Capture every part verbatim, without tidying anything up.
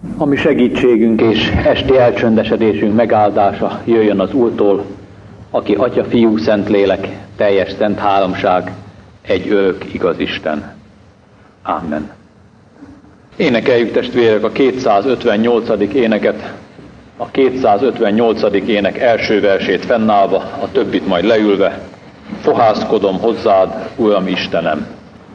A mi segítségünk és esti elcsöndesedésünk megáldása jöjjön az Úrtól, aki Atya, Fiú, Szentlélek, teljes szent háromság, egy örök igaz Isten. Amen. Énekeljük, testvérek, a kétszázötvennyolcadik éneket, a kétszázötvennyolcadik ének első versét fennállva, a többit majd leülve. Fohászkodom hozzád, Uram Istenem!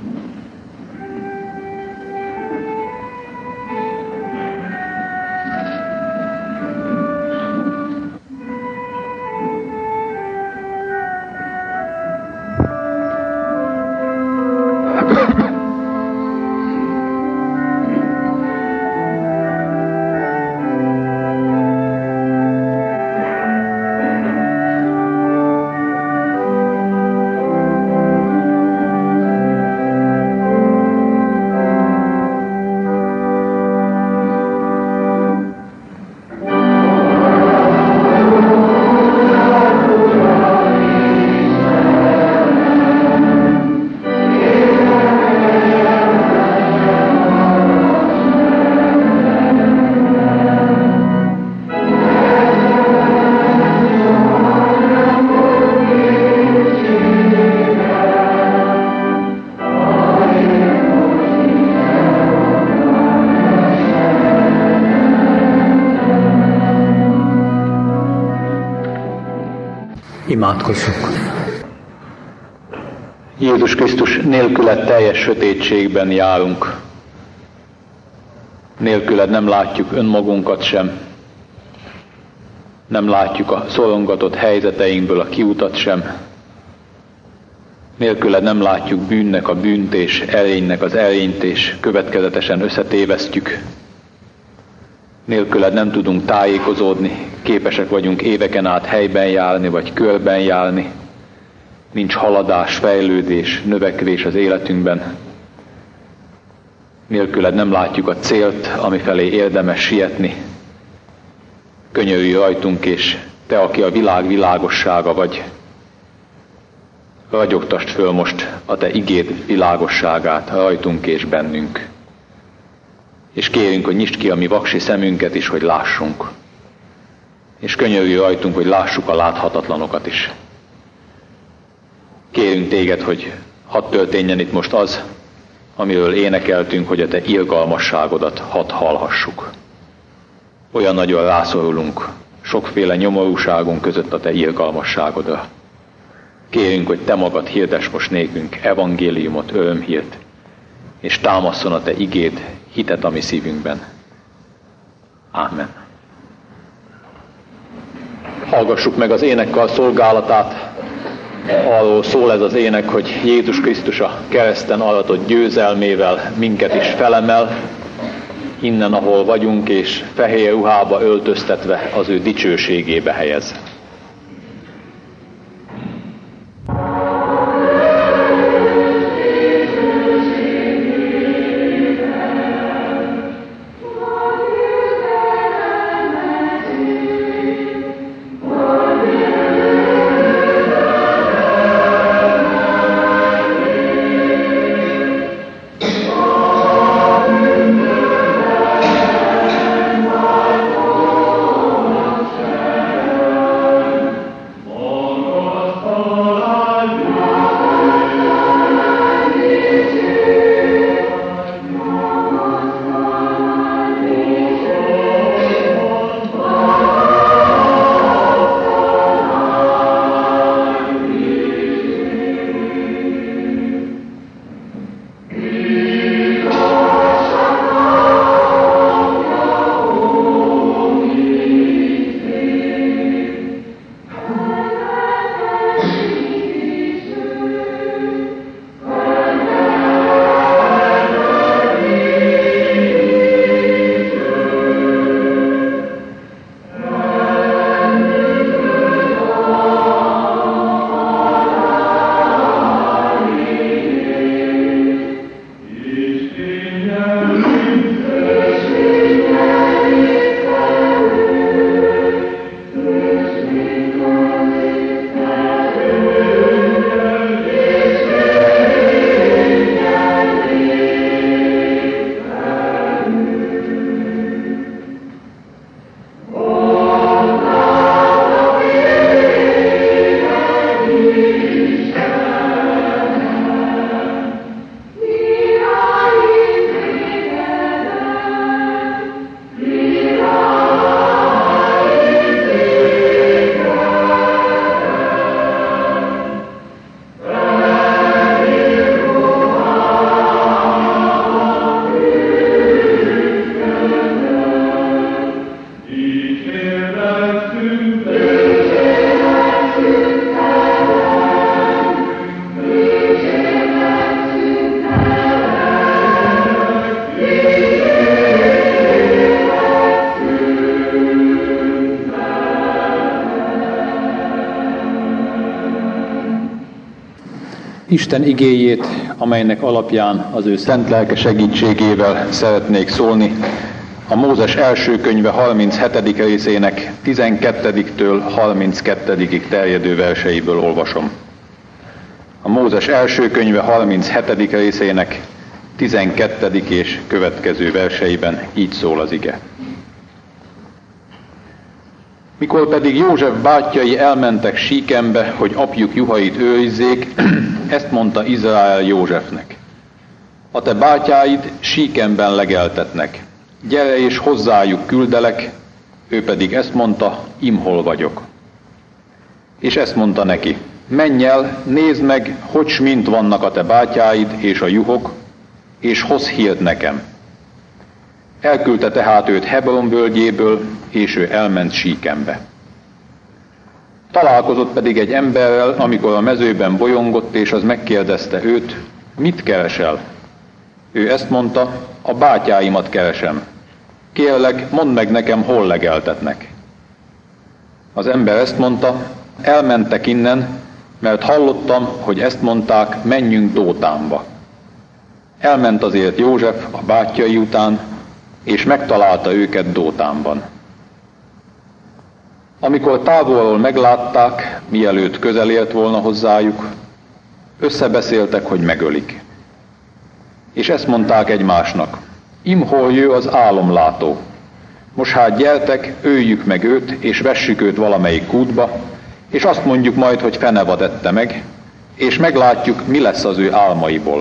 Imádkozzunk! Jézus Krisztus, nélküled teljes sötétségben járunk. Nélküled nem látjuk önmagunkat sem. Nem látjuk a szorongatott helyzeteinkből a kiutat sem. Nélküled nem látjuk bűnnek a bűnt és erénynek az erényt, és következetesen összetévesztjük. Nélküled nem tudunk tájékozódni, képesek vagyunk éveken át helyben járni, vagy körben járni. Nincs haladás, fejlődés, növekvés az életünkben. Nélküled nem látjuk a célt, amifelé érdemes sietni. Könyörülj rajtunk, és te, aki a világ világossága vagy, ragyogtasd föl most a te igéd világosságát rajtunk és bennünk. És kérünk, hogy nyisd ki a mi vaksi szemünket is, hogy lássunk. És könyörülj rajtunk, hogy lássuk a láthatatlanokat is. Kérünk téged, hogy hadd történjen itt most az, amiről énekeltünk, hogy a te irgalmasságodat hadd hallhassuk. Olyan nagyon rászorulunk sokféle nyomorúságunk között a te irgalmasságodra. Kérünk, hogy te magad hirdess most nékünk evangéliumot, örömhírt, és támasszon a te igéd hitet a mi szívünkben. Ámen. Hallgassuk meg az énekkar szolgálatát. Arról szól ez az ének, hogy Jézus Krisztus a kereszten aratott győzelmével minket is felemel, innen, ahol vagyunk, és fehér ruhába öltöztetve az ő dicsőségébe helyez. Isten igéjét, amelynek alapján az ő szent lelke segítségével szeretnék szólni, a Mózes első könyve harminchetedik részének tizenkettediktől harminckettedikig terjedő verseiből olvasom. A Mózes első könyve harminchetedik részének tizenkettedik és következő verseiben így szól az ige. Mikor pedig József bátyjai elmentek Síkembe, hogy apjuk juhait őrizzék, ezt mondta Izrael Józsefnek: a te bátyáid Síkemben legeltetnek, gyere és hozzájuk küldelek, ő pedig ezt mondta: imhol vagyok. És ezt mondta neki: menj el, nézd meg, hogy s mint vannak a te bátyáid és a juhok, és hozz hírt nekem. Elküldte tehát őt Hebron völgyéből, és ő elment Síkembe. Találkozott pedig egy emberrel, amikor a mezőben bolyongott, és az megkérdezte őt: mit keresel? Ő ezt mondta: a bátyáimat keresem. Kérlek, mondd meg nekem, hol legeltetnek. Az ember ezt mondta: elmentek innen, mert hallottam, hogy ezt mondták, menjünk Dótánba. Elment azért József a bátyjai után, és megtalálta őket Dótánban. Amikor távolról meglátták, mielőtt közel ért volna hozzájuk, összebeszéltek, hogy megölik. És ezt mondták egymásnak: imhol jő az álomlátó. Most hát gyertek, öljük meg őt, és vessük őt valamelyik kútba, és azt mondjuk majd, hogy fenevad ette meg, és meglátjuk, mi lesz az ő álmaiból.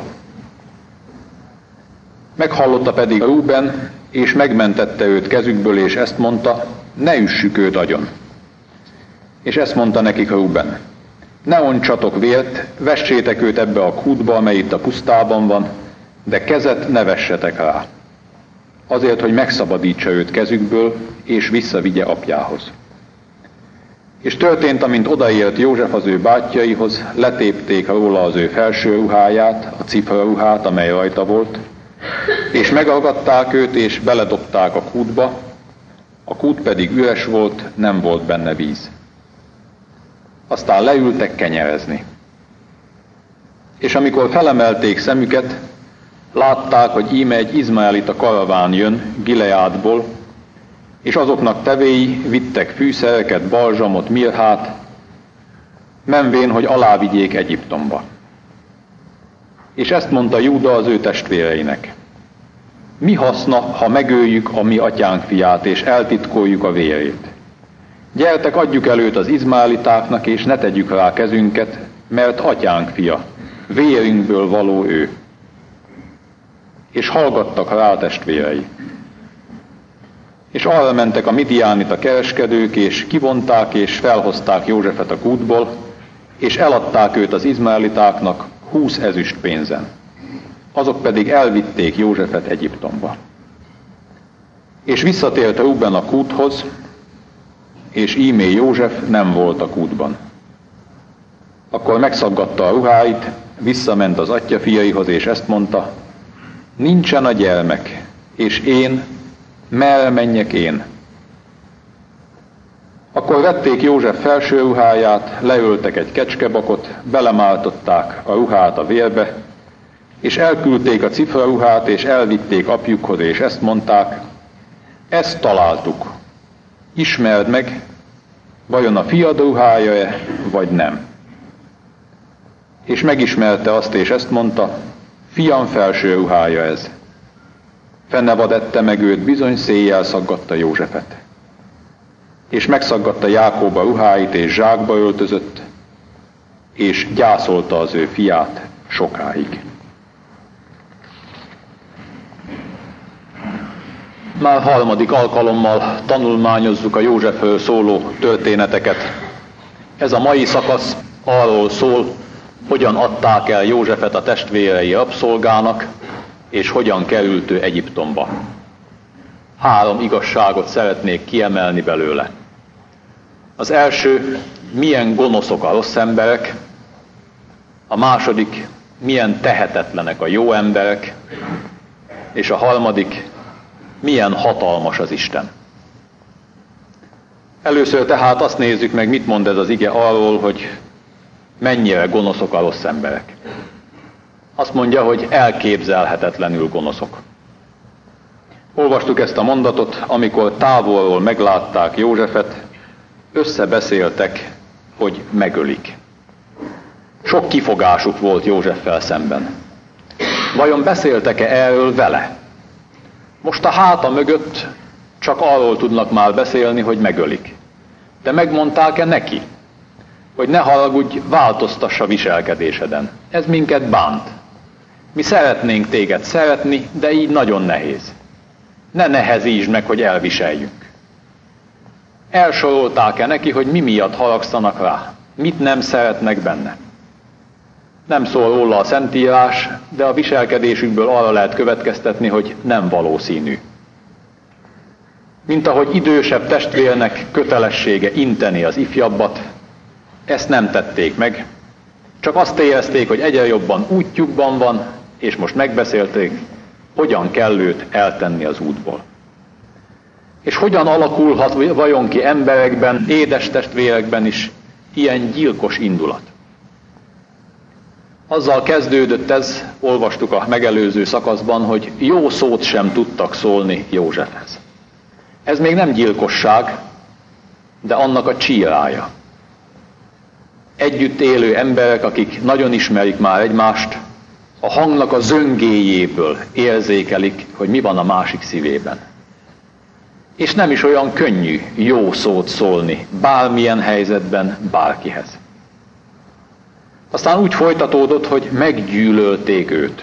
Meghallotta pedig Rúben, és megmentette őt kezükből, és ezt mondta: ne üssük őt agyon. És ezt mondta nekik Rúben: ne ontsatok vért, vessétek őt ebbe a kútba, amely itt a pusztában van, de kezet ne vessetek rá, azért, hogy megszabadítsa őt kezükből, és visszavigye apjához. És történt, amint odaért József az ő bátyjaihoz, letépték róla az ő felső ruháját, a cifraruhát, amely rajta volt, és megragadták őt, és beledobták a kútba, a kút pedig üres volt, nem volt benne víz. Aztán leültek kenyerezni. És amikor felemelték szemüket, látták, hogy íme egy izmaelita karaván jön Gileádból, és azoknak tevéi vittek fűszereket, balzsamot, mirhát, menvén, hogy alávigyék Egyiptomba. És ezt mondta Júda az ő testvéreinek: mi haszna, ha megöljük a mi atyánk fiát, és eltitkoljuk a vérét? Gyertek, adjuk előtt az izmaelitáknak, és ne tegyük rá kezünket, mert atyánk fia, vérünkből való ő. És hallgattak rá a testvérei. És arra mentek a midiánita kereskedők, és kivonták, és felhozták Józsefet a kútból, és eladták őt az izmaelitáknak húsz ezüst pénzen. Azok pedig elvitték Józsefet Egyiptomba. És visszatért Rúben a kúthoz, és ímé József nem volt a kútban. Akkor megszaggatta a ruháit, visszament az atya fiaihoz, és ezt mondta: nincsen a gyermek, és én, merre menjek én? Akkor vették József felső ruháját, leöltek egy kecskebakot, belemáltották a ruhát a vérbe, és elküldték a cifraruhát, és elvitték apjukhoz, és ezt mondták: ezt találtuk, ismerd meg, vajon a fiad ruhája-e, vagy nem. És megismerte azt, és ezt mondta: fiam felső ruhája ez. Fenevad ette meg őt, bizony széjjel szaggatta Józsefet. És megszaggatta Jákob a ruháit, és zsákba öltözött, és gyászolta az ő fiát sokáig. Már harmadik alkalommal tanulmányozzuk a Józsefről szóló történeteket. Ez a mai szakasz arról szól, hogyan adták el Józsefet a testvérei rabszolgának, és hogyan került ő Egyiptomba. Három igazságot szeretnék kiemelni belőle. Az első, milyen gonoszok a rossz emberek. A második, milyen tehetetlenek a jó emberek. És a harmadik, milyen hatalmas az Isten. Először tehát azt nézzük meg, mit mond ez az ige arról, hogy mennyire gonoszok a rossz emberek. Azt mondja, hogy elképzelhetetlenül gonoszok. Olvastuk ezt a mondatot, amikor távolról meglátták Józsefet, összebeszéltek, hogy megölik. Sok kifogásuk volt Józseffel szemben. Vajon beszéltek-e erről vele? Most a háta mögött csak arról tudnak már beszélni, hogy megölik. De megmondták-e neki, hogy ne haragudj, változtassa viselkedéseden. Ez minket bánt. Mi szeretnénk téged szeretni, de így nagyon nehéz. Ne nehezítsd meg, hogy elviseljünk. Elsorolták-e neki, hogy mi miatt haragszanak rá? Mit nem szeretnek benne? Nem szól róla a Szentírás, de a viselkedésükből arra lehet következtetni, hogy nem valószínű. Mint ahogy idősebb testvérnek kötelessége inteni az ifjabbat, ezt nem tették meg, csak azt érezték, hogy egyre jobban útjukban van, és most megbeszélték, hogyan kell őt eltenni az útból. És hogyan alakulhat vajon ki emberekben, édes testvérekben is ilyen gyilkos indulat? Azzal kezdődött ez, olvastuk a megelőző szakaszban, hogy jó szót sem tudtak szólni Józsefhez. Ez még nem gyilkosság, de annak a csírája. Együtt élő emberek, akik nagyon ismerik már egymást, a hangnak a zöngéjéből érzékelik, hogy mi van a másik szívében. És nem is olyan könnyű jó szót szólni bármilyen helyzetben bárkihez. Aztán úgy folytatódott, hogy meggyűlölték őt.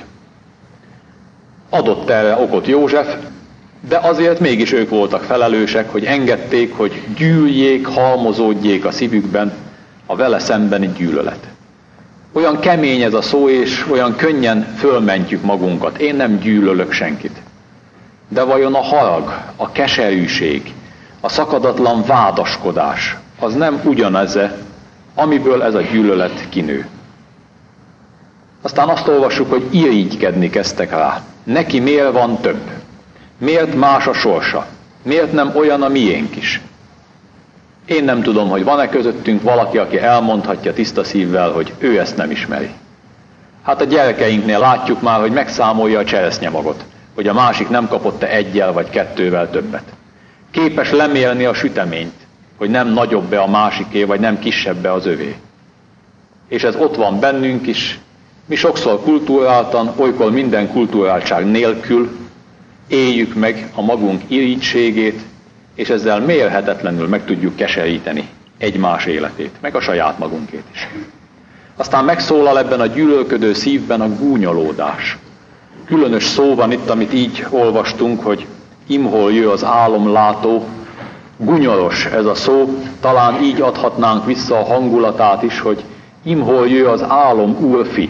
Adott erre okot József, de azért mégis ők voltak felelősek, hogy engedték, hogy gyűljék, halmozódjék a szívükben a vele szembeni gyűlölet. Olyan kemény ez a szó, és olyan könnyen fölmentjük magunkat. Én nem gyűlölök senkit. De vajon a harag, a keserűség, a szakadatlan vádaskodás, az nem ugyanez-e, amiből ez a gyűlölet kinő? Aztán azt olvassuk, hogy irigykedni kezdtek rá. Neki miért van több? Miért más a sorsa? Miért nem olyan a miénk is? Én nem tudom, hogy van-e közöttünk valaki, aki elmondhatja tiszta szívvel, hogy ő ezt nem ismeri. Hát a gyerekeinknél látjuk már, hogy megszámolja a cseresznyemagot, hogy a másik nem kapott-e egyel vagy kettővel többet. Képes lemérni a süteményt, hogy nem nagyobb-e a másiké, vagy nem kisebb-e az övé. És ez ott van bennünk is. Mi sokszor kulturáltan, olykor minden kulturáltság nélkül éljük meg a magunk irigységét, és ezzel mérhetetlenül meg tudjuk keseríteni egymás életét, meg a saját magunkét is. Aztán megszólal ebben a gyűlölködő szívben a gúnyolódás. Különös szó van itt, amit így olvastunk, hogy imhol jő az álomlátó. Gunyoros ez a szó, talán így adhatnánk vissza a hangulatát is, hogy imhol jő az álom úrfi.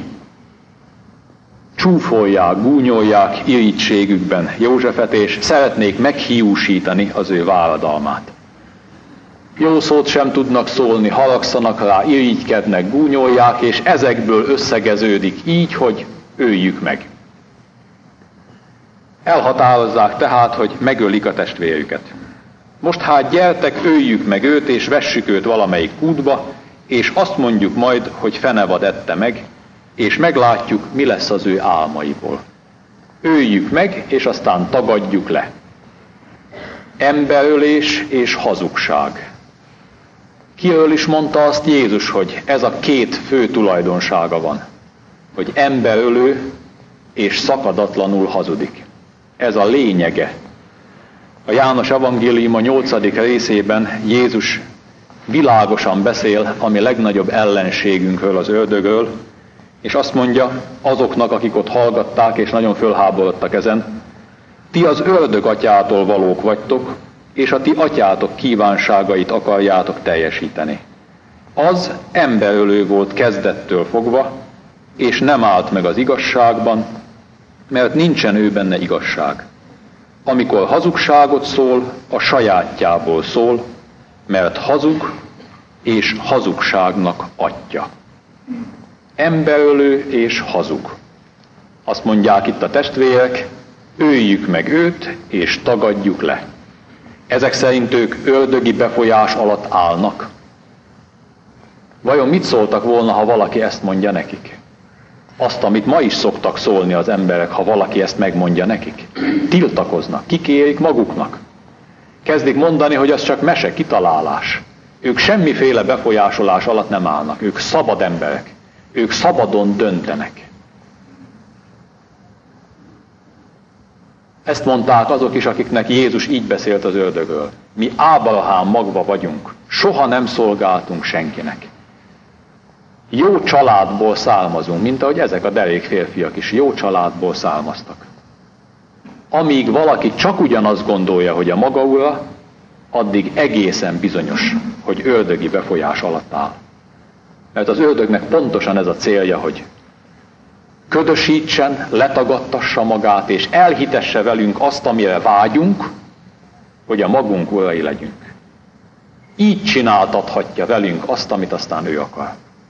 Csúfolják, gúnyolják irigységükben Józsefet, és szeretnék meghiúsítani az ő váradalmát. Jó szót sem tudnak szólni, haragszanak rá, irigykednek, gúnyolják, és ezekből összegeződik így, hogy öljük meg. Elhatározzák tehát, hogy megölik a testvérüket. Most hát gyertek, öljük meg őt, és vessük őt valamelyik kútba, és azt mondjuk majd, hogy fenevad ette meg, és meglátjuk, mi lesz az ő álmaiból. Öljük meg, és aztán tagadjuk le. Emberölés és hazugság. Kiről is mondta azt Jézus, hogy ez a két fő tulajdonsága van, hogy emberölő és szakadatlanul hazudik. Ez a lényege. A János evangélium a nyolcadik részében Jézus világosan beszél a mi legnagyobb ellenségünkről, az ördögről, és azt mondja azoknak, akik ott hallgatták, és nagyon fölháborodtak ezen, ti az ördög atyától valók vagytok, és a ti atyátok kívánságait akarjátok teljesíteni. Az emberölő volt kezdettől fogva, és nem állt meg az igazságban, mert nincsen ő benne igazság. Amikor hazugságot szól, a sajátjából szól, mert hazug és hazugságnak atya. Emberölő és hazug. Azt mondják itt a testvérek, öljük meg őt, és tagadjuk le. Ezek szerint ők ördögi befolyás alatt állnak. Vajon mit szóltak volna, ha valaki ezt mondja nekik? Azt, amit ma is szoktak szólni az emberek, ha valaki ezt megmondja nekik. Tiltakoznak, kikérik maguknak. Kezdik mondani, hogy az csak mese, kitalálás. Ők semmiféle befolyásolás alatt nem állnak. Ők szabad emberek. Ők szabadon döntenek. Ezt mondták azok is, akiknek Jézus így beszélt az ördögről. Mi Ábrahám magva vagyunk. Soha nem szolgáltunk senkinek. Jó családból származunk, mint ahogy ezek a derék férfiak is jó családból származtak. Amíg valaki csak ugyanazt gondolja, hogy a maga ura, addig egészen bizonyos, hogy ördögi befolyás alatt áll. Mert az ördögnek pontosan ez a célja, hogy ködösítsen, letagadtassa magát, és elhitesse velünk azt, amire vágyunk, hogy a magunk urai legyünk. Így csináltathatja velünk azt, amit aztán ő akar.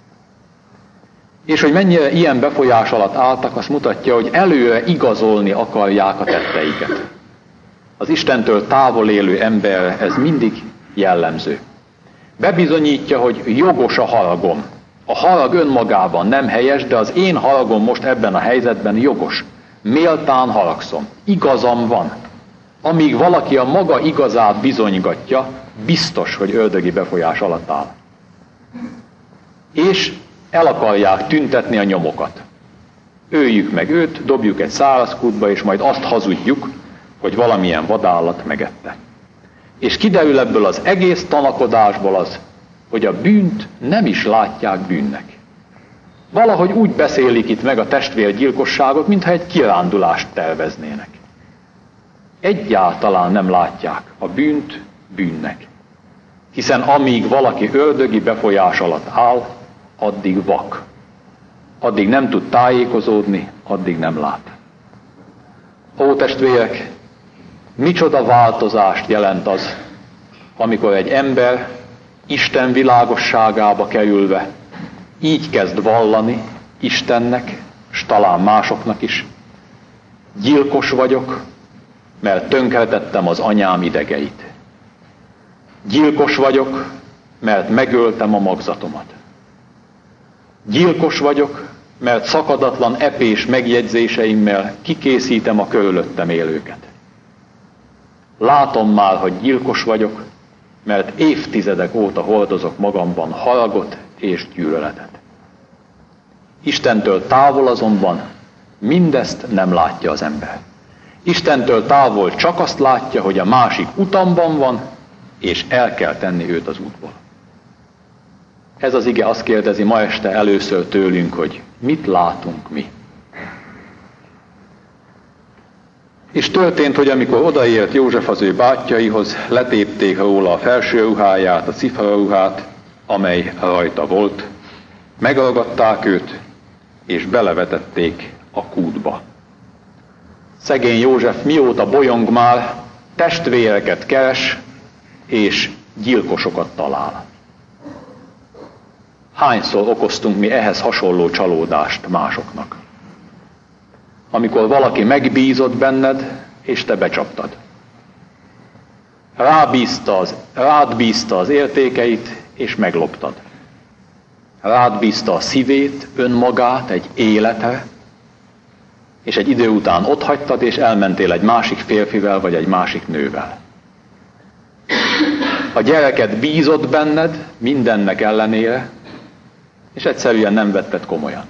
És hogy mennyire ilyen befolyás alatt álltak, azt mutatja, hogy előre igazolni akarják a tetteiket. Az Istentől távol élő emberre ez mindig jellemző. Bebizonyítja, hogy jogos a haragom. A harag önmagában nem helyes, de az én haragom most ebben a helyzetben jogos. Méltán haragszom. Igazam van. Amíg valaki a maga igazát bizonygatja, biztos, hogy ördögi befolyás alatt áll. És el akarják tüntetni a nyomokat. Öljük meg őt, dobjuk egy száraz kútba, és majd azt hazudjuk, hogy valamilyen vadállat megette. És kiderül ebből az egész tanakodásból az, hogy a bűnt nem is látják bűnnek. Valahogy úgy beszélik itt meg a testvérgyilkosságot, mintha egy kirándulást terveznének. Egyáltalán nem látják a bűnt bűnnek. Hiszen amíg valaki ördögi befolyás alatt áll, addig vak. Addig nem tud tájékozódni, addig nem lát. Ó, testvérek, micsoda változást jelent az, amikor egy ember Isten világosságába kerülve így kezd vallani Istennek, s talán másoknak is. Gyilkos vagyok, mert tönkretettem az anyám idegeit. Gyilkos vagyok, mert megöltem a magzatomat. Gyilkos vagyok, mert szakadatlan epés megjegyzéseimmel kikészítem a körülöttem élőket. Látom már, hogy gyilkos vagyok, mert évtizedek óta hordozok magamban haragot és gyűlöletet. Istentől távol azonban mindezt nem látja az ember. Istentől távol csak azt látja, hogy a másik utamban van, és el kell tenni őt az útból. Ez az ige azt kérdezi ma este először tőlünk, hogy mit látunk mi. És történt, hogy amikor odaért József az ő bátyjaihoz, letépték róla a felső ruháját, a cifraruhát, amely rajta volt, megragadták őt, és belevetették a kútba. Szegény József mióta bolyong már, testvéreket keres, és gyilkosokat talál. Hányszor okoztunk mi ehhez hasonló csalódást másoknak? Amikor valaki megbízott benned, és te becsaptad. Rábízta az, rád bízta az értékeit, és megloptad. Rád bízta a szívét, önmagát, egy életre, és egy idő után otthagytad, és elmentél egy másik férfivel, vagy egy másik nővel. A gyereket bízott benned, mindennek ellenére, és egyszerűen nem vetted komolyan.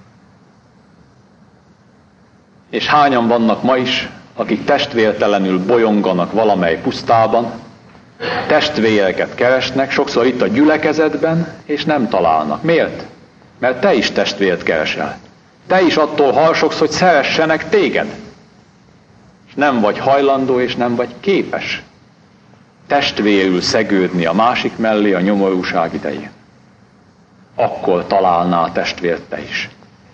És hányan vannak ma is, akik testvértelenül bolyonganak valamely pusztában, testvéreket keresnek, sokszor itt a gyülekezetben, és nem találnak. Miért? Mert te is testvért keresel. Te is attól harsogsz, hogy szeressenek téged. És nem vagy hajlandó, és nem vagy képes testvérül szegődni a másik mellé a nyomorúság idején. Akkor találnál testvért te is.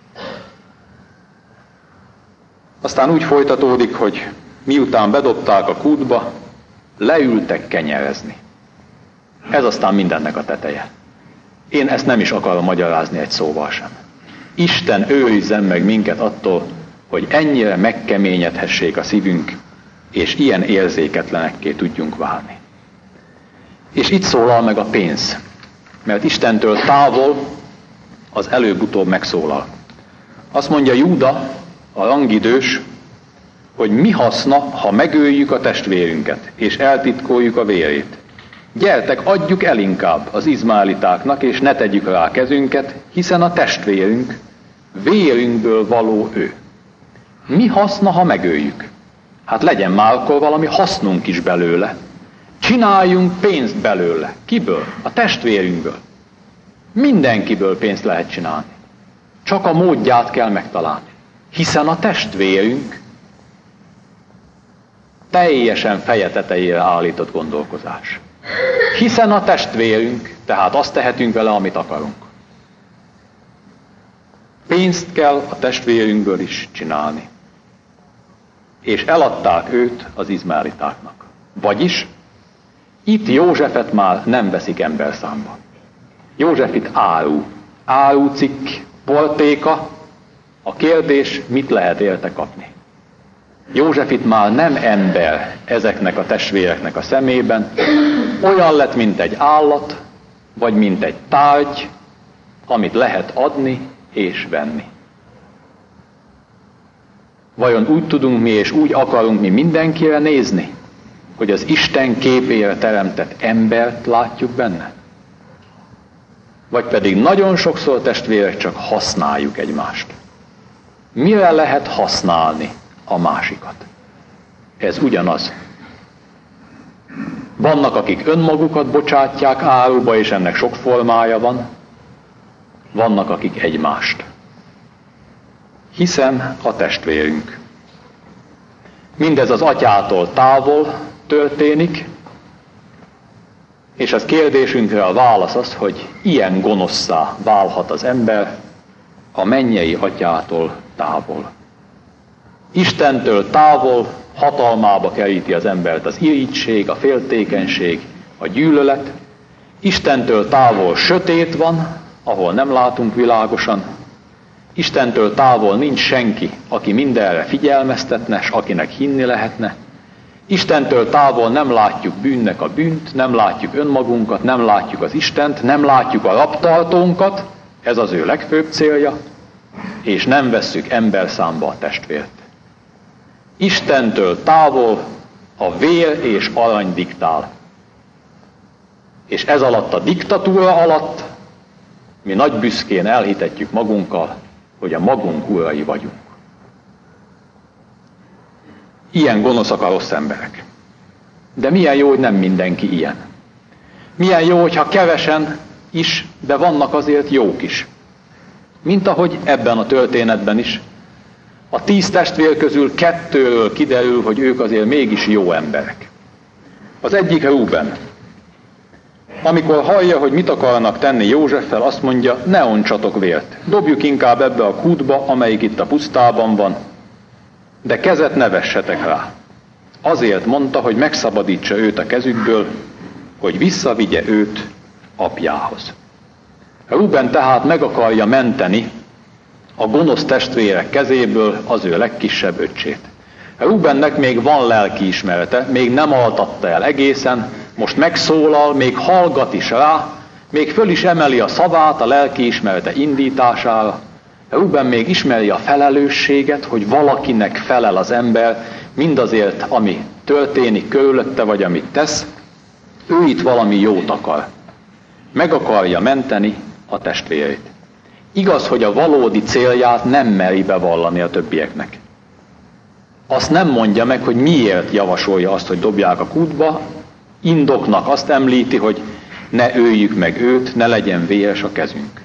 Aztán úgy folytatódik, hogy miután bedobták a kútba, leültek kenyerezni. Ez aztán mindennek a teteje. Én ezt nem is akarom magyarázni egy szóval sem. Isten őrizzen meg minket attól, hogy ennyire megkeményedhessék a szívünk, és ilyen érzéketlenekké tudjunk válni. És itt szólal meg a pénz, mert Istentől távol az előbb-utóbb megszólal. Azt mondja Júda, a rangidős, hogy mi haszna, ha megöljük a testvérünket, és eltitkoljuk a vérét. Gyertek, adjuk el inkább az izmaelitáknak, és ne tegyük rá kezünket, hiszen a testvérünk, vérünkből való ő. Mi haszna, ha megöljük? Hát legyen már akkor valami hasznunk is belőle. Csináljunk pénzt belőle. Kiből? A testvérünkből. Mindenkiből pénzt lehet csinálni. Csak a módját kell megtalálni. Hiszen a testvérünk teljesen feje tetejére állított gondolkozás. Hiszen a testvérünk, tehát azt tehetünk vele, amit akarunk. Pénzt kell a testvérünkből is csinálni. És eladták őt az izmaelitáknak. Vagyis itt Józsefet már nem veszik ember számba. József itt áru. Árucikk, portéka. A kérdés, mit lehet érte kapni? József itt már nem ember ezeknek a testvéreknek a szemében, olyan lett, mint egy állat, vagy mint egy tárgy, amit lehet adni és venni. Vajon úgy tudunk mi és úgy akarunk mi mindenkire nézni, hogy az Isten képére teremtett embert látjuk benne? Vagy pedig nagyon sokszor, testvérek, csak használjuk egymást. Mire lehet használni a másikat? Ez ugyanaz. Vannak, akik önmagukat bocsátják áruba, és ennek sok formája van. Vannak, akik egymást. Hiszen a testvérünk. Mindez az atyától távol történik, és az kérdésünkre a válasz az, hogy ilyen gonoszszá válhat az ember a mennyei atyától távol. Istentől távol hatalmába keríti az embert az irigység, a féltékenység, a gyűlölet. Istentől távol sötét van, ahol nem látunk világosan. Istentől távol nincs senki, aki mindenre figyelmeztetne, s akinek hinni lehetne. Istentől távol nem látjuk bűnnek a bűnt, nem látjuk önmagunkat, nem látjuk az Istent, nem látjuk a rabtartónkat, ez az ő legfőbb célja, és nem vesszük ember számba a testvért. Istentől távol a vér és arany diktál. És ez alatt a diktatúra alatt mi nagy büszkén elhitetjük magunkkal, hogy a magunk urai vagyunk. Ilyen gonoszak a rossz emberek. De milyen jó, hogy nem mindenki ilyen. Milyen jó, hogyha kevesen is, de vannak azért jók is. Mint ahogy ebben a történetben is. A tíz testvér közül kettőről kiderül, hogy ők azért mégis jó emberek. Az egyik Rúben. Amikor hallja, hogy mit akarnak tenni Józseffel, azt mondja, ne ontsatok vért. Dobjuk inkább ebbe a kútba, amelyik itt a pusztában van, de kezet ne vessetek rá. Azért mondta, hogy megszabadítsa őt a kezükből, hogy visszavigye őt apjához. Rúben tehát meg akarja menteni a gonosz testvérek kezéből az ő legkisebb öccsét. Rúbennek még van lelkiismerete, még nem altatta el egészen, most megszólal, még hallgat is rá, még föl is emeli a szavát a lelkiismerete indítására. Rúben még ismeri a felelősséget, hogy valakinek felel az ember mindazért, ami történik körülötte, vagy amit tesz. Ő itt valami jót akar. Meg akarja menteni a testvérét. Igaz, hogy a valódi célját nem meri bevallani a többieknek. Azt nem mondja meg, hogy miért javasolja azt, hogy dobják a kútba. Indoknak azt említi, hogy ne öljük meg őt, ne legyen véres a kezünk.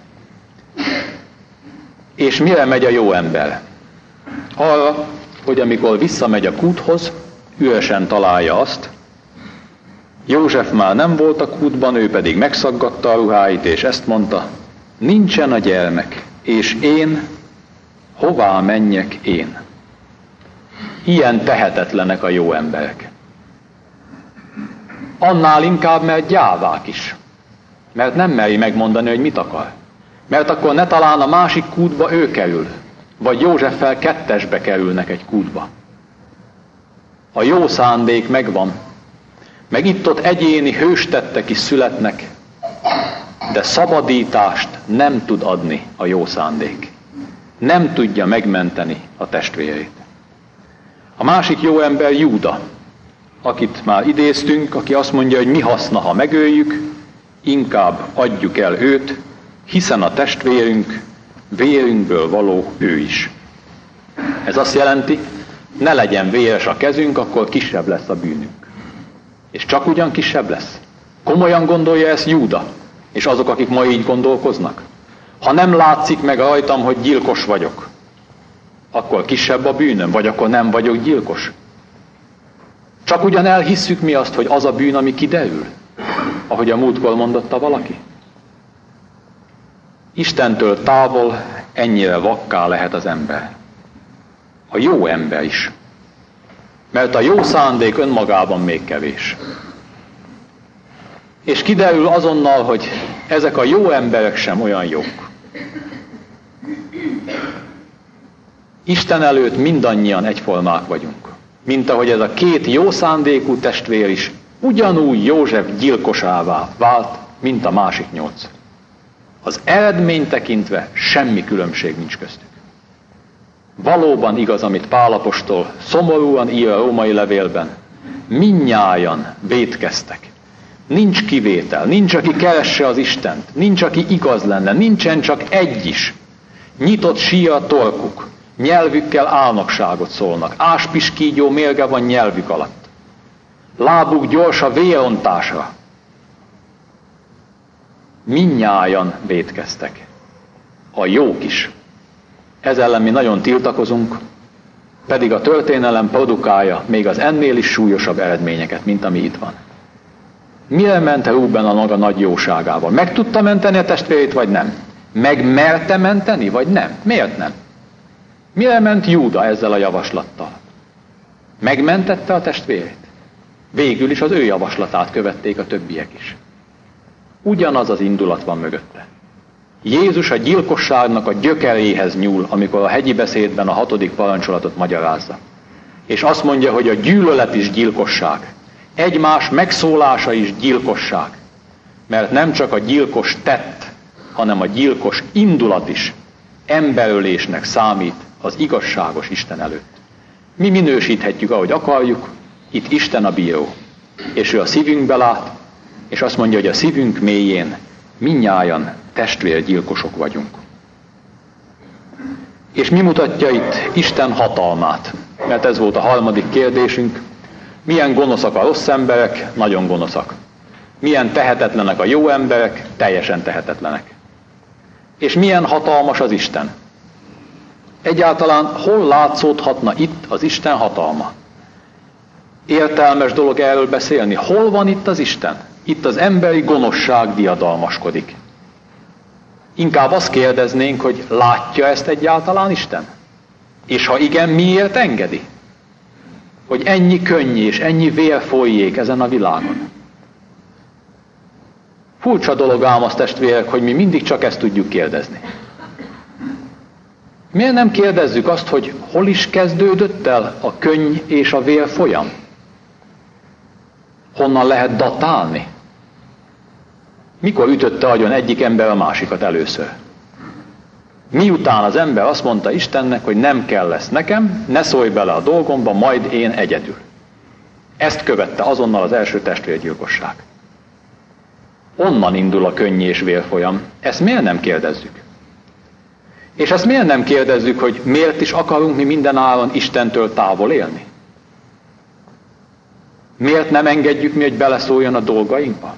És mire megy a jó ember? Arra, hogy amikor visszamegy a kúthoz, üresen találja azt. József már nem volt a kútban, ő pedig megszaggatta a ruháit, és ezt mondta, nincsen a gyermek, és én, hová menjek én? Ilyen tehetetlenek a jó emberek. Annál inkább, mert gyávák is. Mert nem meri megmondani, hogy mit akar. Mert akkor ne talán a másik kútba ő kerül, vagy Józseffel kettesbe kerülnek egy kútba. A jó szándék megvan, meg itt-ott egyéni hőstettek is születnek, de szabadítást nem tud adni a jó szándék. nem tudja megmenteni a testvérét. A másik jó ember Júda, akit már idéztünk, aki azt mondja, hogy mi haszna, ha megöljük, inkább adjuk el őt, hiszen a testvérünk, vérünkből való ő is. Ez azt jelenti, ne legyen véres a kezünk, akkor kisebb lesz a bűnünk. És csak ugyan kisebb lesz. Komolyan gondolja ezt Júda, és azok, akik ma így gondolkoznak. Ha nem látszik meg rajtam, hogy gyilkos vagyok, akkor kisebb a bűnöm, vagy akkor nem vagyok gyilkos. Csak ugyan elhisszük mi azt, hogy az a bűn, ami kiderül, ahogy a múltkor mondotta valaki. Istentől távol ennyire vakká lehet az ember. A jó ember is. Mert a jó szándék önmagában még kevés. És kiderül azonnal, hogy ezek a jó emberek sem olyan jók. Isten előtt mindannyian egyformák vagyunk. Mint ahogy ez a két jó szándékú testvér is ugyanúgy József gyilkosává vált, mint a másik nyolc. Az eredmény tekintve semmi különbség nincs köztük. Valóban igaz, amit Pál apostol szomorúan ír a római levélben. Mindnyájan vétkeztek. Nincs kivétel, nincs, aki keresse az Istent, nincs, aki igaz lenne, nincsen csak egy is. Nyitott sír a torkuk, nyelvükkel álnokságot szólnak, áspiskígyó mérge van nyelvük alatt. Lábuk gyors a vérontásra. Mindnyájan vétkeztek. A jók is. Ez ellen mi nagyon tiltakozunk, pedig a történelem produkálja még az ennél is súlyosabb eredményeket, mint ami itt van. Mire ment Rúben a maga nagy jóságával? Meg tudta menteni a testvérét, vagy nem? Meg merte menteni, vagy nem? Miért nem? Mire ment Júda ezzel a javaslattal? Megmentette a testvérét? Végül is az ő javaslatát követték a többiek is. Ugyanaz az indulat van mögötte. Jézus a gyilkosságnak a gyökeréhez nyúl, amikor a hegyi beszédben a hatodik parancsolatot magyarázza. És azt mondja, hogy a gyűlölet is gyilkosság. Egymás megszólása is gyilkosság. Mert nem csak a gyilkos tett, hanem a gyilkos indulat is emberölésnek számít az igazságos Isten előtt. Mi minősíthetjük, ahogy akarjuk, itt Isten a bíró. És ő a szívünkbe lát, és azt mondja, hogy a szívünk mélyén mindnyájan testvérgyilkosok vagyunk. És mi mutatja itt Isten hatalmát? Mert ez volt a harmadik kérdésünk. Milyen gonoszak a rossz emberek? Nagyon gonoszak. Milyen tehetetlenek a jó emberek? Teljesen tehetetlenek. És milyen hatalmas az Isten? Egyáltalán hol látszódhatna itt az Isten hatalma? Értelmes dolog erről beszélni. Hol van itt az Isten? Itt az emberi gonoszság diadalmaskodik. Inkább azt kérdeznénk, hogy látja ezt egyáltalán Isten? És ha igen, miért engedi? Hogy ennyi könny és ennyi vér folyjék ezen a világon. Furcsa dolog ám az, testvérek, hogy mi mindig csak ezt tudjuk kérdezni. Miért nem kérdezzük azt, hogy hol is kezdődött el a könny és a vér folyam? Honnan lehet datálni? Mikor ütötte agyon egyik ember a másikat először? Miután az ember azt mondta Istennek, hogy nem kell lesz nekem, ne szólj bele a dolgomba, majd én egyedül. Ezt követte azonnal az első testvérgyilkosság. Onnan indul a könny és vérfolyam. Ezt miért nem kérdezzük? És ezt miért nem kérdezzük, hogy miért is akarunk mi mindenáron Istentől távol élni? Miért nem engedjük mi, hogy beleszóljon a dolgainkba?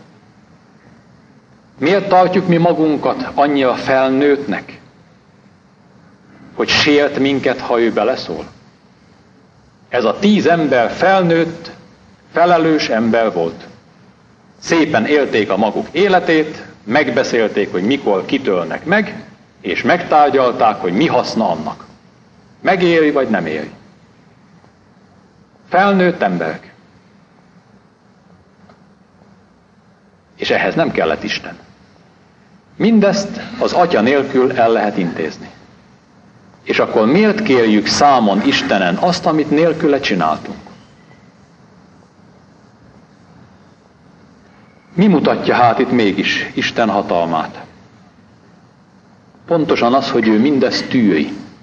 Miért tartjuk mi magunkat annyira felnőttnek, hogy sért minket, ha ő beleszól? Ez a tíz ember felnőtt, felelős ember volt. Szépen élték a maguk életét, megbeszélték, hogy mikor kitölnek meg, és megtárgyalták, hogy mi haszna annak. Megéri, vagy nem éri. Felnőtt emberek. És ehhez nem kellett Isten. Mindezt az Atya nélkül el lehet intézni. És akkor miért kérjük számon Istenen azt, amit nélküle csináltunk? Mi mutatja hát itt mégis Isten hatalmát? Pontosan az, hogy ő mindezt tűri.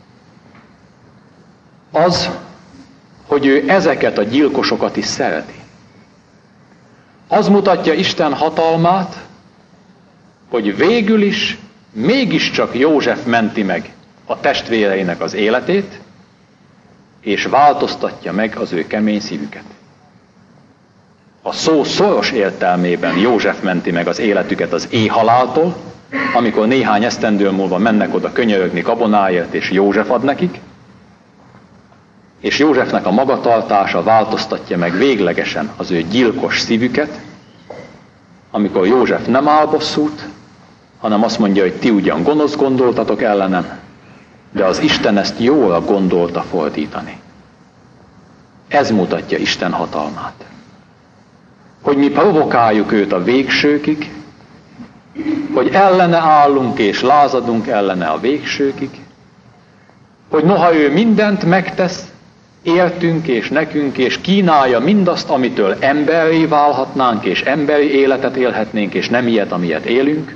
Az, hogy ő ezeket a gyilkosokat is szereti. Az mutatja Isten hatalmát, hogy végül is mégiscsak József menti meg a testvéreinek az életét, és változtatja meg az ő kemény szívüket. A szó szoros értelmében József menti meg az életüket az éhhaláltól, amikor néhány esztendő múlva mennek oda könyörögni gabonáért, és József ad nekik, és Józsefnek a magatartása változtatja meg véglegesen az ő gyilkos szívüket, amikor József nem áll bosszút, hanem azt mondja, hogy ti ugyan gonosz gondoltatok ellenem, de az Isten ezt jóra gondolta fordítani. Ez mutatja Isten hatalmát. Hogy mi provokáljuk őt a végsőkig, hogy ellene állunk és lázadunk ellene a végsőkig, hogy noha ő mindent megtesz, értünk és nekünk, és kínálja mindazt, amitől emberré válhatnánk, és emberi életet élhetnénk, és nem ilyet, amilyet élünk,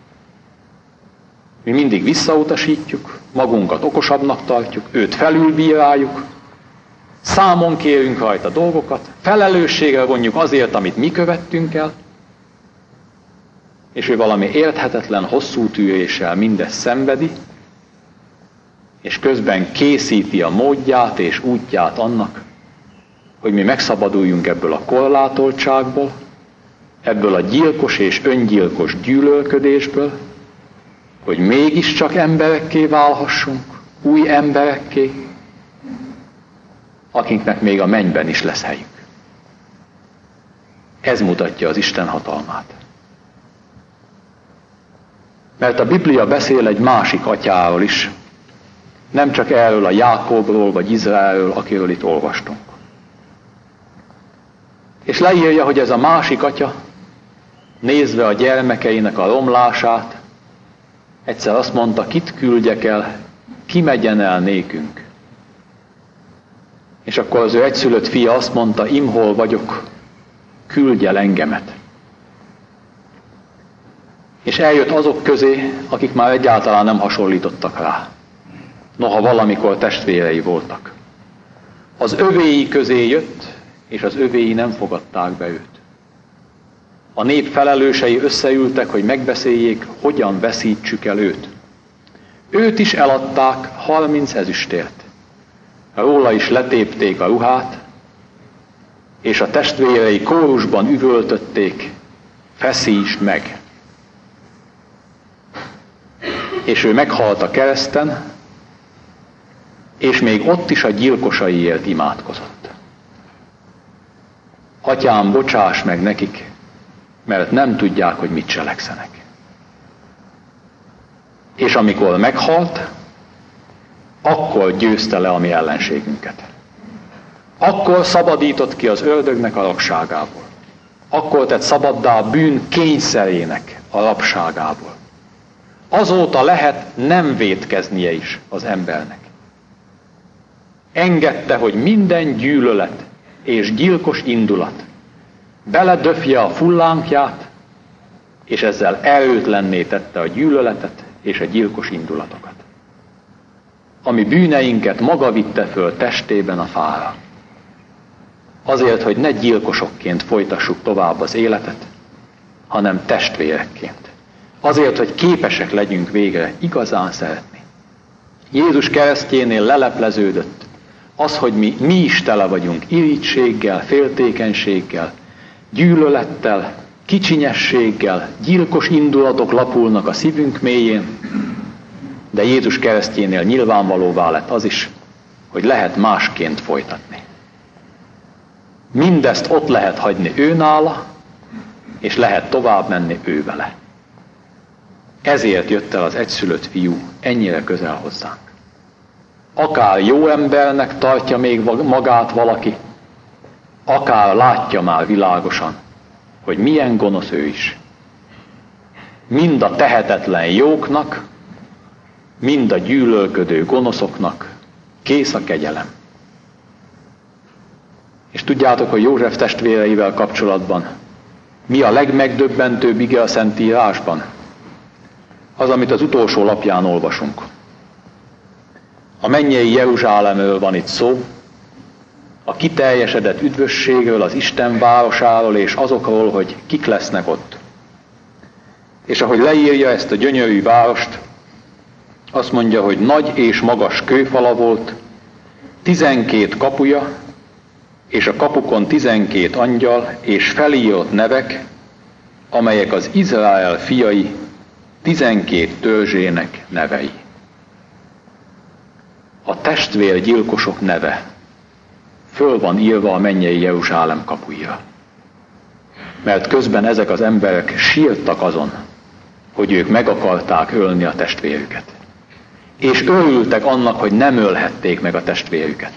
mi mindig visszautasítjuk, magunkat okosabbnak tartjuk, őt felülbíráljuk, számon kérünk rajta dolgokat, felelősségre vonjuk azért, amit mi követtünk el, és ő valami érthetetlen, hosszú tűréssel mindezt szenvedi, és közben készíti a módját és útját annak, hogy mi megszabaduljunk ebből a korlátoltságból, ebből a gyilkos és öngyilkos gyűlölködésből, hogy mégiscsak emberekké válhassunk, új emberekké, akiknek még a mennyben is lesz helyük. Ez mutatja az Isten hatalmát. Mert a Biblia beszél egy másik atyáról is, nem csak erről a Jákobról vagy Izraelről, akiről itt olvastunk. És leírja, hogy ez a másik atya, nézve a gyermekeinek a romlását, egyszer azt mondta, kit küldjek el, ki megyen el nékünk. És akkor az ő egyszülött fia azt mondta, imhol vagyok, küldj el engemet. És eljött azok közé, akik már egyáltalán nem hasonlítottak rá. Noha valamikor testvérei voltak. Az övéi közé jött, és az övéi nem fogadták be őt. A nép felelősei összeültek, hogy megbeszéljék, hogyan veszítsük el őt. Őt is eladták harminc ezüstért. Róla is letépték a ruhát, és a testvérei kórusban üvöltötték, feszítsd meg. És ő meghalt a kereszten, és még ott is a gyilkosaiért imádkozott. Atyám, bocsáss meg nekik, mert nem tudják, hogy mit cselekszenek. És amikor meghalt, akkor győzte le a mi ellenségünket. Akkor szabadított ki az ördögnek a rabságából. Akkor tett szabaddá a bűn kényszerének a rabságából. Azóta lehet nem vétkeznie is az embernek. Engedte, hogy minden gyűlölet és gyilkos indulat beledöfje a fullánkját, és ezzel erőtlenné tette a gyűlöletet és a gyilkos indulatokat. Ami bűneinket maga vitte föl testében a fára. Azért, hogy ne gyilkosokként folytassuk tovább az életet, hanem testvérekként. Azért, hogy képesek legyünk végre igazán szeretni. Jézus keresztjénél lelepleződött az, hogy mi, mi is tele vagyunk irítséggel, féltékenységgel, gyűlölettel, kicsinyességgel, gyilkos indulatok lapulnak a szívünk mélyén, de Jézus keresztjénél nyilvánvalóvá lett az is, hogy lehet másként folytatni. Mindezt ott lehet hagyni őnála, és lehet tovább menni ő vele. Ezért jött el az egyszülött fiú ennyire közel hozzánk. Akár jó embernek tartja még magát valaki, akár látja már világosan, hogy milyen gonosz ő is. Mind a tehetetlen jóknak, mind a gyűlölködő gonoszoknak kész a kegyelem. És tudjátok, hogy József testvéreivel kapcsolatban mi a legmegdöbbentőbb ige a Szentírásban? Az, amit az utolsó lapján olvasunk. A mennyei Jeruzsálemről van itt szó, a kiteljesedett üdvösségről, az Isten városáról és azokról, hogy kik lesznek ott. És ahogy leírja ezt a gyönyörű várost, azt mondja, hogy nagy és magas kőfala volt, tizenkét kapuja, és a kapukon tizenkét angyal, és felírott nevek, amelyek az Izrael fiai tizenkét törzsének nevei. A testvérgyilkosok neve föl van írva a mennyei Jeruzsálem kapuira. Mert közben ezek az emberek sírtak azon, hogy ők meg akarták ölni a testvérüket. És örültek annak, hogy nem ölhették meg a testvérüket.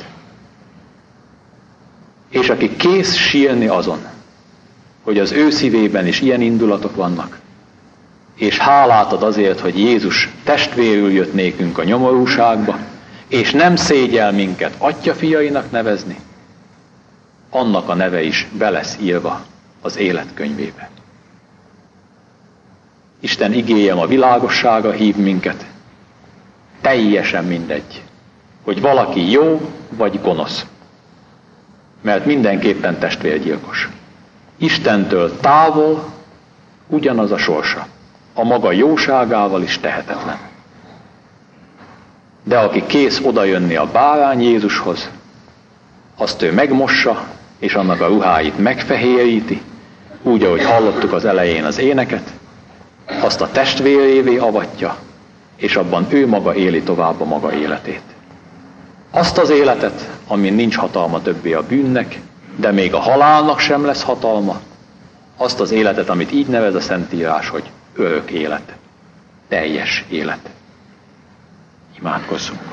És aki kész sírni azon, hogy az ő szívében is ilyen indulatok vannak, és hálát ad azért, hogy Jézus testvérül jött nékünk a nyomorúságba, és nem szégyel minket atyafiainak nevezni, annak a neve is be lesz írva az életkönyvébe. Isten igéje a világossága hív minket, teljesen mindegy, hogy valaki jó vagy gonosz, mert mindenképpen testvérgyilkos. Istentől távol ugyanaz a sorsa, a maga jóságával is tehetetlen. De aki kész odajönni a bárány Jézushoz, azt ő megmossa, és annak a ruháit megfehéríti, úgy, ahogy hallottuk az elején az éneket, azt a testvérévé avatja, és abban ő maga éli tovább a maga életét. Azt az életet, amin nincs hatalma többé a bűnnek, de még a halálnak sem lesz hatalma, azt az életet, amit így nevez a Szentírás, hogy örök élet, teljes élet. Imádkozzunk.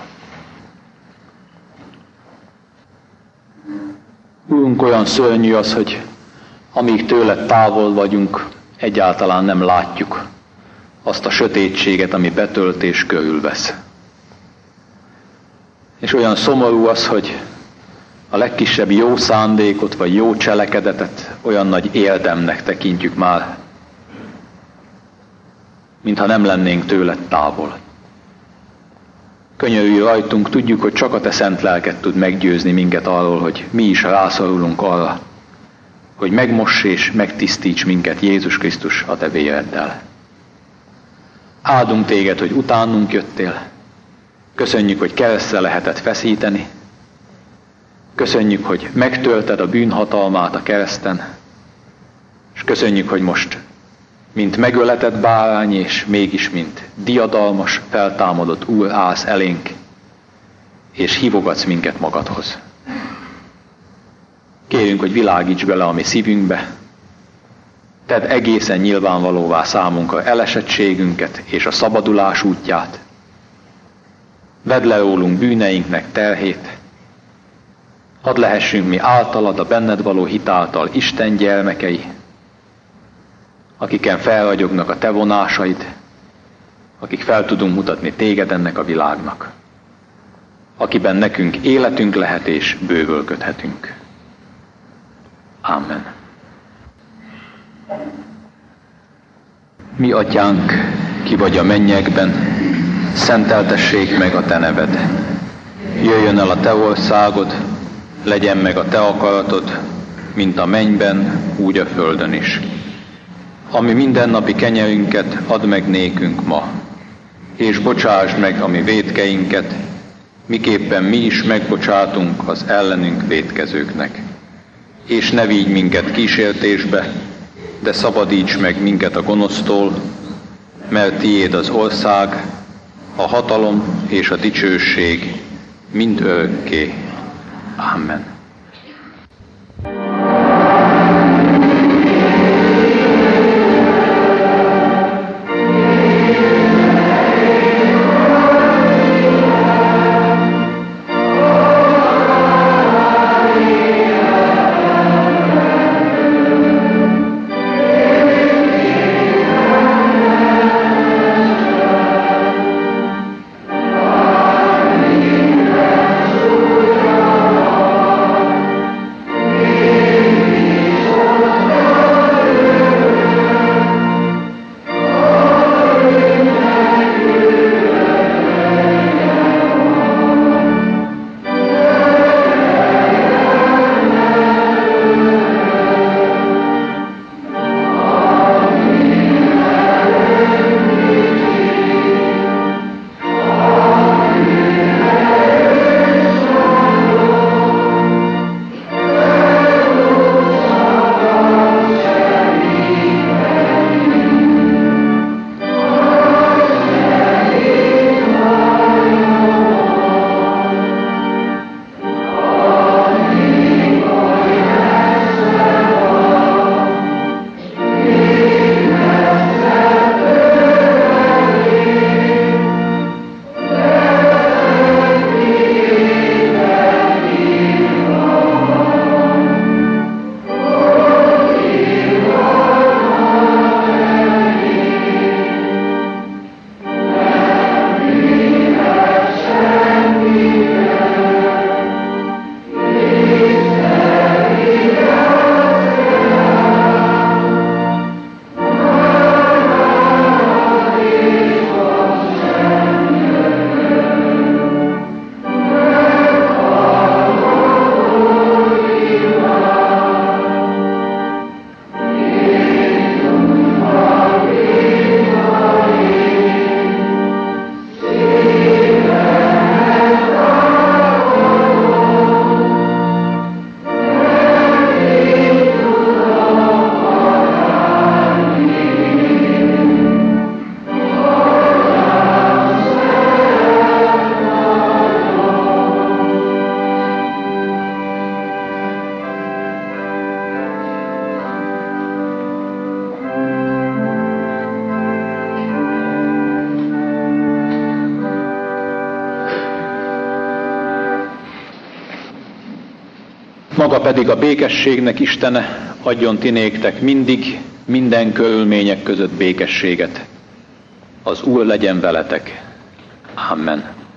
Úrunk, olyan szörnyű az, hogy amíg tőled távol vagyunk, egyáltalán nem látjuk azt a sötétséget, ami betölt és körülvesz. És olyan szomorú az, hogy a legkisebb jó szándékot vagy jó cselekedetet olyan nagy érdemnek tekintjük már, mintha nem lennénk tőled távol. Könyörülj rajtunk, tudjuk, hogy csak a te szent lelked tud meggyőzni minket arról, hogy mi is rászorulunk arra, hogy megmoss és megtisztíts minket Jézus Krisztus a te véreddel. Áldunk téged, hogy utánunk jöttél. Köszönjük, hogy keresztre lehetett feszíteni. Köszönjük, hogy megtölted a bűnhatalmát a kereszten. És köszönjük, hogy most, mint megöletett bárány, és mégis, mint diadalmas, feltámadott Úr állsz elénk, és hívogatsz minket magadhoz. Kérjünk, hogy világíts bele a mi szívünkbe, tedd egészen nyilvánvalóvá számunkra elesettségünket és a szabadulás útját. Vedd le rólunk bűneinknek terhét, hadd lehessünk mi általad, a benned való hit által Isten gyermekei, akiken felragyognak a te vonásaid, akik fel tudunk mutatni téged ennek a világnak, akiben nekünk életünk lehet és bővölködhetünk. Amen. Mi atyánk, ki vagy a mennyekben, szenteltessék meg a te neved. Jöjjön el a te országod, legyen meg a te akaratod, mint a mennyben, úgy a földön is. Ami mindennapi kenyerünket add meg nékünk ma, és bocsásd meg a mi vétkeinket, miképpen mi is megbocsátunk az ellenünk vétkezőknek. És ne vigy minket kísértésbe, de szabadíts meg minket a gonosztól, mert tiéd az ország, a hatalom és a dicsőség mind örökké. Amen. maga pedig a békességnek Istene adjon ti néktek mindig, minden körülmények között békességet. Az Úr legyen veletek. Amen.